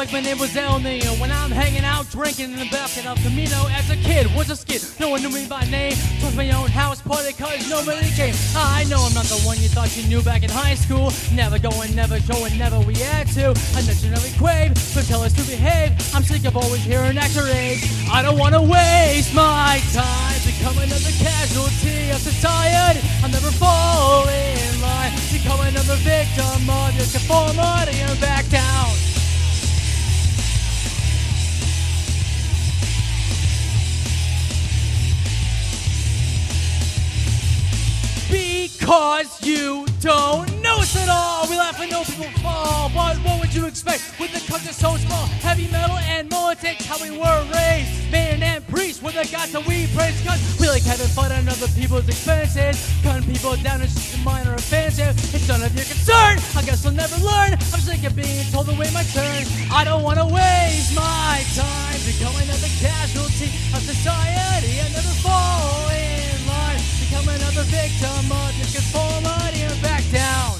like my name was El Nino. When I'm hanging out drinking in the back of El Camino. As a kid, was a skid, no one knew me by name. Took my own house party cause nobody came. I know I'm not the one you thought you knew back in high school. Never going, never showing, never we had to. I naturally crave, but tell us to behave. I'm sick of always hearing actor age. I don't wanna waste my time. Become another casualty of society. I'll never fall in line. Become another victim of your conformity and back down. Because you don't know us at all. We laugh when no people fall. But what would you expect with the culture so small? Heavy metal and militants, how we were raised. Man and priest were the gods that we praise. Cause we like having fun on other people's expenses. Cutting people down is just a minor offensive. It's none of your concern. I guess I'll never learn. I'm sick of being told to wait my turn. I don't wanna waste my time. Become another casualty of society. I never fall in line. Become another victim of your conformity and back down.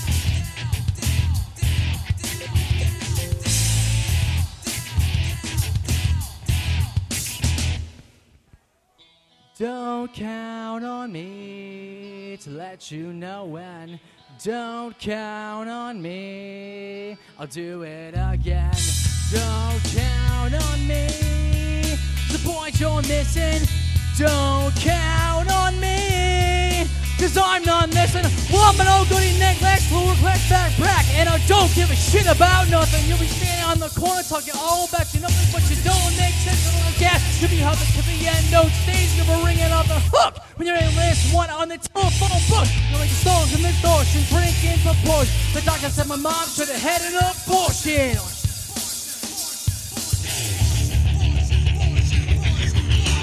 Don't count on me to let you know when. Don't count on me, I'll do it again. Don't count on me, the point you're missing. Don't count on me, cause I'm not missing. Well, I'm an old goody necklace, fluid class backpack, and I don't give a shit about nothing. You'll be standing on the corner talking all about you nothing, but you don't make sense of the gas. You'll be hugging to the end, no stage, you'll be ringing off the hook when you're in last one on the telephone book. You're like songs in distortion, drinking proportion. The doctor said my mom should have had an abortion.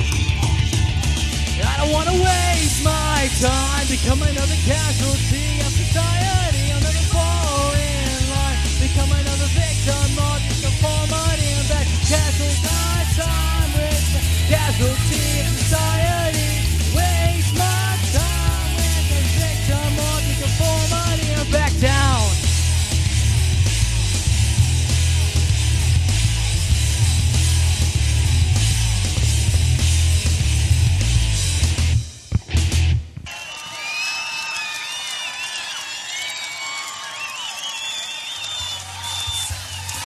I don't wanna waste my time. Become another casualty of